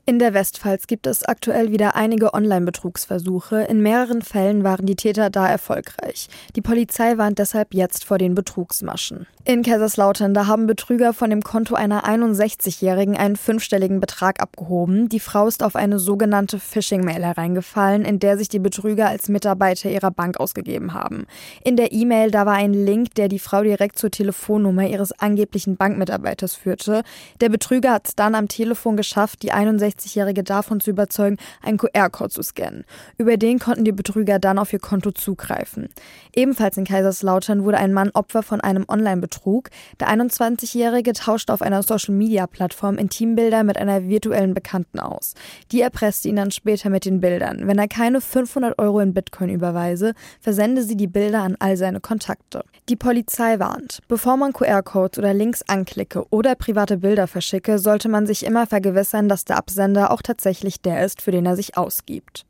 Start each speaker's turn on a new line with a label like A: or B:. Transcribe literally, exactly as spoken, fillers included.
A: In der Westpfalz gibt es aktuell wieder einige Online-Betrugsversuche. In mehreren Fällen waren die Täter da erfolgreich. Die Polizei warnt deshalb jetzt vor den Betrugsmaschen. In Kaiserslautern, da haben Betrüger von dem Konto einer einundsechzigjährigen einen fünfstelligen Betrag abgehoben. Die Frau ist auf eine sogenannte Phishing-Mail hereingefallen, in der sich die Betrüger als Mitarbeiter ihrer Bank ausgegeben haben. In der E-Mail, da war ein Link, der die Frau direkt zur Telefonnummer ihres angeblichen Bankmitarbeiters führte. Der Betrüger hat es dann am Telefon geschafft, die einundsechzigjährige davon zu überzeugen, einen Q R-Code zu scannen. Über den konnten die Betrüger dann auf ihr Konto zugreifen. Ebenfalls in Kaiserslautern wurde ein Mann Opfer von einem Online-Betrug. Der einundzwanzigjährige tauschte auf einer Social-Media-Plattform Intimbilder mit einer virtuellen Bekannten aus. Die erpresste ihn dann später mit den Bildern. Wenn er keine fünfhundert Euro in Bitcoin überweise, versende sie die Bilder an all seine Kontakte. Die Polizei warnt: Bevor man Q R-Codes oder Links anklicke oder private Bilder verschicke, sollte man sich immer vergewissern, dass der Absender auch tatsächlich der ist, für den er sich ausgibt.